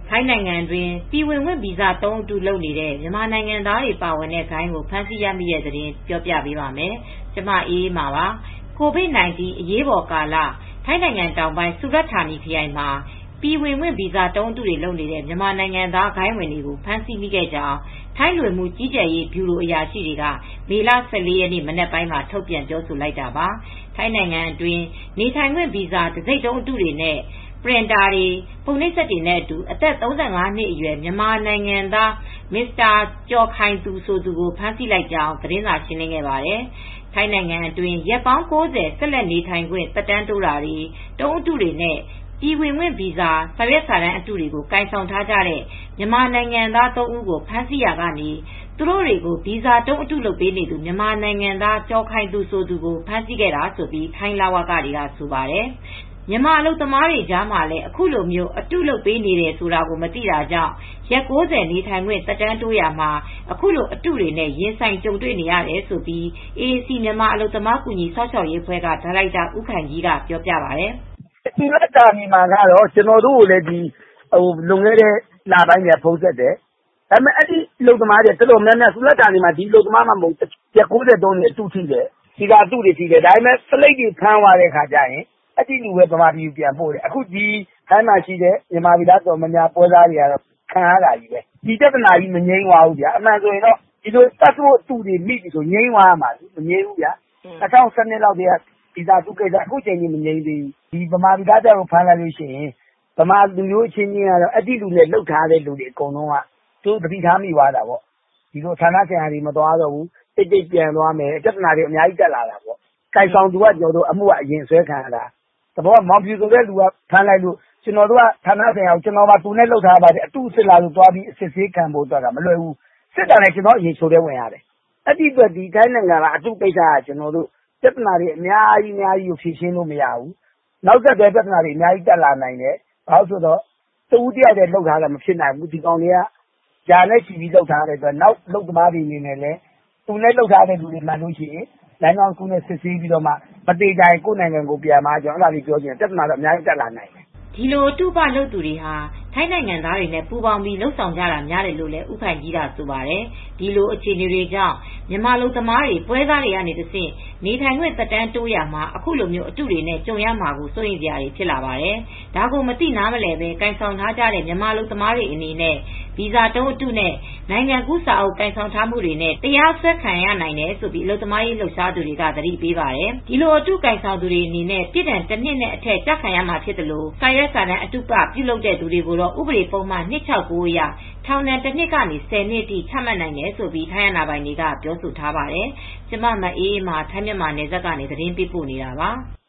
ထိုင်းနိုင်ငံတွင်းပြည်ဝင်ခွင့်ဗီဇာ3အတုလုပ်နေတဲ့မြန်မာနိုင်ငံသားတွေပါဝင်တဲ့ဂိုဏ်းကိုဖမ်းဆီးရမိတဲ့သတင်းပြောပြပေးပါမယ်။ကျမအေးအေးမာပါ။ COVID-19 အရေးပေါ်ကာလထိုင်းနိုင်ငံတောင်ပိုင်းဆူရတ်ဌာနီခရိုင်မှာပြည်ဝင်ခွင့်ဗီဇာ3အတုတွေလုပ်နေတဲ့မြန်မာနိုင်ငံသားဂိုဏ်းဝင်တွေကိုဖမ်းဆီးမိခဲ့ကြောင်းထိုင်းလူဝင်မှုကြီးကြပ်ရေးဗျူရိုအရာရှိတွေကမေလ14ရက်နေ့မနက်ပိုင်းမှာထုတ်ပြန်ပြောဆိုလိုက်တာပါ။ထိုင်းနိုင်ငံအတွင်းနေထိုင်ခွင့်ဗီဇာတံဆိပ်တုံးအတုတွေနဲ့ပရင်တာတွေပုံနှိပ်စက်တွေနဲ့အတူအသက်35နှစ်အရွယ်မြန်မာနိုင်ငံသားမစ္စတာကျော်ခိုင်သူဆိုသူကိုဖမ်းဆီးလိုက်ကြောင်းသတင်းစာရှင်းလင်းခဲ့ပါတယ်။ထိုင်းနိုင်ငံအတွင်းရက်ပေါင်း90ဆက်လက်နေထိုင်ခွင့်သက်တမ်းတိုးတာတွေတုံးအတုတွေနဲ့ပြည်ဝင်ခွင့်ဗီဇာစာရွက်စာတမ်းအတုတွေကိုကင်ဆောင်ထားကြတဲ့မြန်မာနိုင်ငံသား3ဦးကိုဖမ်းဆီးရာကနေသူတို့တွေကိုဗီဇာတုံးအတုလုပ်ပေးနေသူမြန်မာနိုင်ငံသားကျော်ခိုင်သူဆိုသူကိုဖမ်းဆီးခဲ့တာဆိုပြီးထိုင်းလဝကတွေကဆိုပါတယ်။မြန်မာအလုပ်သမားတွေကြားမှာလည်းအခုလိုမျိုးအတုလုပ်ပေးနေတယ်ဆိုတာကိုမသိတာကြောင့်ရက်90နေထိုင်ခွင့်သက်တမ်းတိုးရမှာအခုလိုအတုတွေနဲ့ရင်ဆိုင်ကြုံတွေ့နေရတယ်ဆိုပြီး AAC မြန်မာအလုပ်သမားကူညီဆောက်ရှောက်ရေးအဖွဲ့ကဒါရိုက်တာဦးခိုင်ကြီးကပြောပြပါတယ်။ဒီလက်တာမီမှာကတော့ကျွန်တော်တို့ကိုလည်းဒီလွန်ခဲ့တဲ့လပိုင်းကဖုန်းဆက်တယ်။ဒါပေမဲ့အဲ့ဒီအလုပ်သမားတွေတော်တော်များများဆူလက်တာနေမှာဒီအလုပ်သမားမှမဟုတ်ရက်93နှစ်အတုထိတယ်။ဒီကအတုတွေထိတယ်။ဒါပေမဲ့စလိတ်တွေဖမ်းသွားတဲ့ခါကျရင်အဲ့ဒီလူပဲဗမာပြည်ပြန်ပို့တယ်အခုဒီထိုင်းမှာရှိတဲ့မြန်မာပြည်သားတော်များများပွဲစားတွေကတော့ခံရတာကြီးပဲဒီပြဿနာကြီးမငြိမ်းသွားဘူးဗျာအမှန်ဆိုရင်တော့ဒီလိုတတ်ဖို့အတူတွေမိပြီဆိုငြိမ်းသွားမှာမငြိမ်းဘူးဗျာ2012လောက်တည်းကဗီဇာတုကိစ္စအခုချိန်ကြီးမငြိမ်းသေးဘူးဒီဗမာပြည်သားတော်ဖမ်းလိုက်လို့ရှိရင်ဗမာလူမျိုးချင်းချင်းကတော့အဲ့ဒီလူနဲ့လှုပ်ထားတဲ့လူတွေအကုန်လုံးကသူတတိထားမိသွားတာပေါ့ဒီလိုဌာနဆိုင်ရာတွေမသွားတော့ဘူးတိတ်တိတ်ပြန်သွားမယ်ပြဿနာတွေအများကြီးတက်လာတာပေါ့ကိုင်ဆောင်သူကကျော်တို့အမှုကအရင်ဆွဲခံရတာတဘောမောင်ဖြူဆိုတဲ့လူကဖမ်းလိုက်လို့ကျွန်တော်တို့ကဌာနဆိုင်ရာကိုကျွန်တော်ကသူနဲ့လှုပ်ထားပါတယ်အတူစစ်လာလို့တွားပြီးအစစ်ဆေးခံဖို့တော့မလွယ်ဘူးစစ်တာနဲ့ကျွန်တော်အရင်ချိုးတဲ့ဝင်ရတယ်အဲ့ဒီအတွက်ဒီတိုင်းနိုင်ငံကအတူကိစ္စကကျွန်တော်တို့ပြဿနာတွေအများကြီးကိုဖြေရှင်းလို့မရဘူးနောက်ဆက်တွဲပြဿနာတွေအများကြီးတက်လာနိုင်တယ်ဘာလို့ဆိုတော့တူတယောက်တည်းလှုပ်ထားတာမဖြစ်နိုင်ဘူးဒီကောင်တွေကဂျာနဲ့ချီပြီးလှုပ်ထားတဲ့အတွက်နောက်လှုပ်သမားတွေအနေနဲ့လည်းသူနဲ့လှုပ်ထားတဲ့လူတွေမှန်လို့ရှိရင်နိုင်ငံကူနဲ့စစ်ဆေးပြီးတော့မှမတေကြရင်ကိုယ်နိုင်ငံကိုပြန်มาကျွန်တော်အဲ့ဒါလေးပြောချင်တယ်ပြဿနာတော့အများကြီးတက်လာနိုင်တယ်ဒီလိုအတုပလုပ်သူတွေဟာထိုင်းနိုင်ငံသားတွေနဲ့ပူးပေါင်းပြီးလှုပ်ဆောင်ကြတာများတယ်လို့လည်းဥခိုင်ကြီးကဆိုပါတယ်ဒီလိုအခြေအနေတွေကြောင့်မြန်မာလူသမားတွေပွဲစားတွေကနေတဆင့်နေထိုင်ခွင့်သက်တမ်းတိုးရမှာအခုလိုမျိုးအတုတွေနဲ့ကြုံရမှာကိုစိုးရိမ်စရာတွေဖြစ်လာပါတယ်ဒါကိုမသိနားမလဲပဲကန်ဆောင်ထားကြတဲ့မြန်မာလူသမားတွေအနေနဲ့ဗီဇာတုံးအတုနဲ့နိုင်ငံကူးစာအုပ်ကန်ဆောင်ထားမှုတွေနဲ့တရားစွဲခံရနိုင်တယ်ဆိုပြီးအလုပ်သမားရေးလှုပ်ရှားသူတွေကသတိပေးပါတယ်ဒီလိုအတုကန်ဆောင်သူတွေအနေနဲ့ပြည်ဒဏ်တစ်နှစ်နဲ့အထက်ကြခံရမှာဖြစ်တယ်လို့စာရွက်စာတမ်းအတုပပြုလုပ်တဲ့သူတွေကိုတော့ဥပဒေပုံမှန်269အရထောင်ဒဏ်1နှစ်ကနေ10နှစ်အထိချမှတ်နိုင်တယ်ဆိုပြီးထိုင်းအာဏာပိုင်တွေကပြောဆိုထားပါတယ်ကျမမအေးအေးမှာထိုင်းမြန်မာနယ်စပ်ကနေသတင်းပေးပို့နေတာပါ